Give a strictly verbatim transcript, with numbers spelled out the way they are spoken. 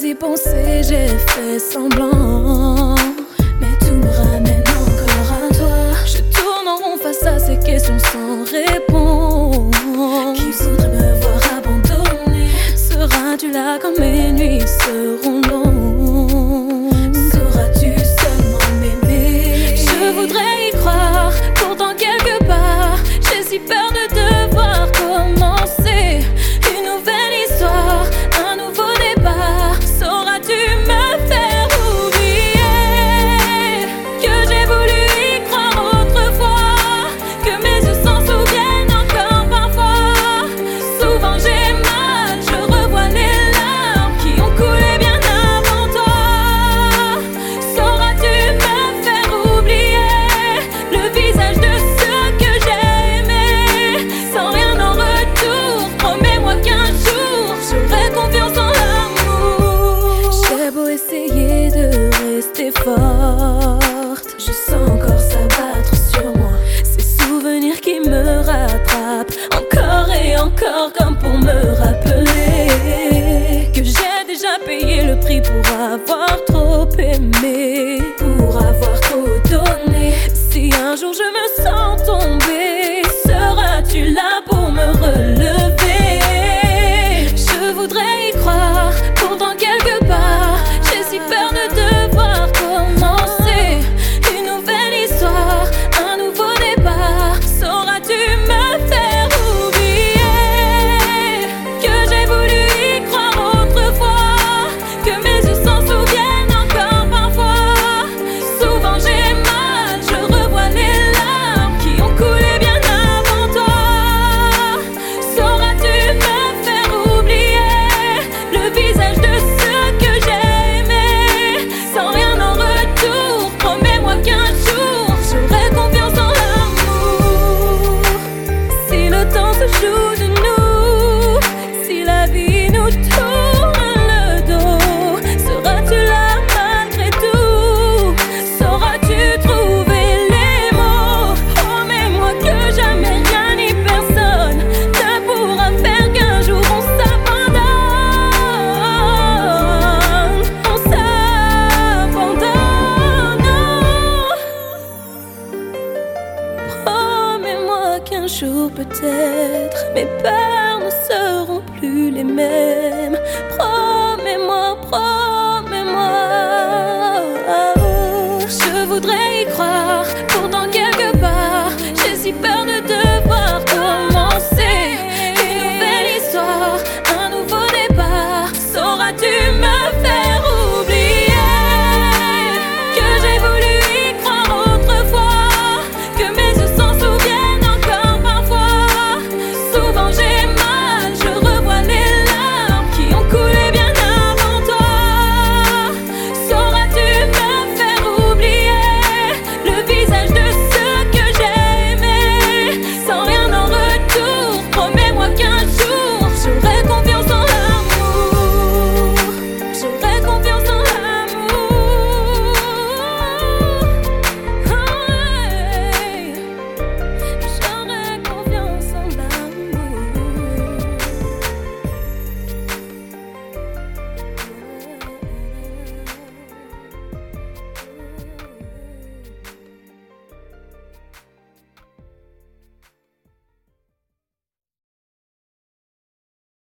y penser, j'ai fait semblant, mais tout me ramène encore à toi. Je tourne en rond face à ces questions sans réponse. Qui voudrait me voir abandonner? Seras-tu là quand mes nuits seront longues? Sauras-tu seulement m'aimer? Je voudrais y croire, pourtant quelque part j'ai si peur de devoir commencer une nouvelle histoire, un nouveau départ. Sauras-tu me faire oublier que j'ai voulu y croire autrefois, que mes yeux s'en souviennent encore parfois? Souvent j'ai mal, je revois les larmes qui ont coulé bien avant toi. Sauras-tu me faire oublier le visage de ceux que j'ai aimés, sans rien en retour? Promets-moi qu'un jour j'aurai confiance en l'amour. J'ai beau essayer de rester forte, je sens encore s'abattre sur moi ces souvenirs qui me rattrapent encore et encore, comme pour me rappeler que j'ai déjà payé le prix pour avoir trop aimé, pour avoir trop donné. Si un jour je me sens tomber, seras-tu là pour me relever? Je voudrais y croire, pourtant quelque part j'ai si peur de devoir commencer une nouvelle histoire, un nouveau départ. Sauras-tu me faire oublier que j'ai voulu y croire autrefois, que mes yeux s'en souviennent encore parfois? Souvent j'ai mal, je revois les larmes qui ont coulé bien avant toi. Sauras-tu me faire oublier le visage de ceux que j'ai aimés, sans rien en retour? Promets-moi qu'un jour j'aurai confiance en l'amour. Si le temps se joue de nous, si la vie nous tourne le dos, seras-tu là malgré tout? Sauras-tu trouver les mots? Promets-moi que jamais rien ni personne ne pourra faire qu'un jour on s'abandonne, on s'abandonne. Promets-moi qu'un jour peut-être mes peurs ne seront plus les mêmes. Promets-moi, promets-moi.